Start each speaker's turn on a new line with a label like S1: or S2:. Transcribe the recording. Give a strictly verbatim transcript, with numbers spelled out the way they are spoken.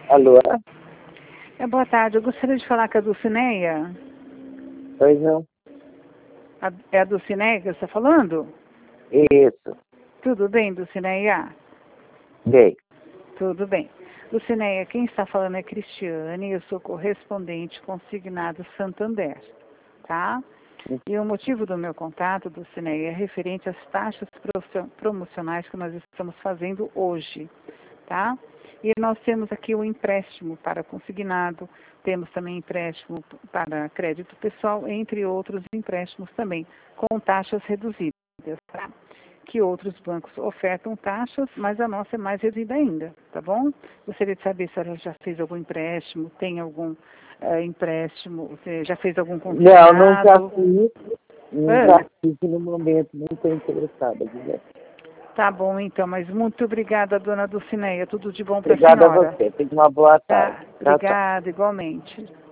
S1: Alô?
S2: É, boa tarde, eu gostaria de falar com a Dulcineia.
S1: Pois não?
S2: A, é a Dulcineia que você está falando?
S1: Isso.
S2: Tudo bem, Dulcineia?
S1: Bem.
S2: Tudo bem. Dulcineia, quem está falando é Cristiane, eu sou correspondente consignado Santander, tá? E o motivo do meu contato, Dulcineia, é referente às taxas promocionais que nós estamos fazendo hoje, tá? E nós temos aqui o empréstimo para consignado, temos também empréstimo para crédito pessoal, entre outros empréstimos também, com taxas reduzidas, tá? Que outros bancos ofertam taxas, mas a nossa é mais reduzida ainda, tá bom? Gostaria de saber se ela já fez algum empréstimo, tem algum uh, empréstimo, você já fez algum consignado?
S1: Não, nunca fiz, nunca
S2: É.
S1: fiz no momento, não estou interessada. Né?
S2: Tá bom, então, mas muito obrigada, dona Dulcineia, tudo de bom para a
S1: Obrigada a
S2: senhora.
S1: você, tenha uma boa tarde.
S2: Tá,
S1: Tchau, tchau.
S2: obrigada, igualmente.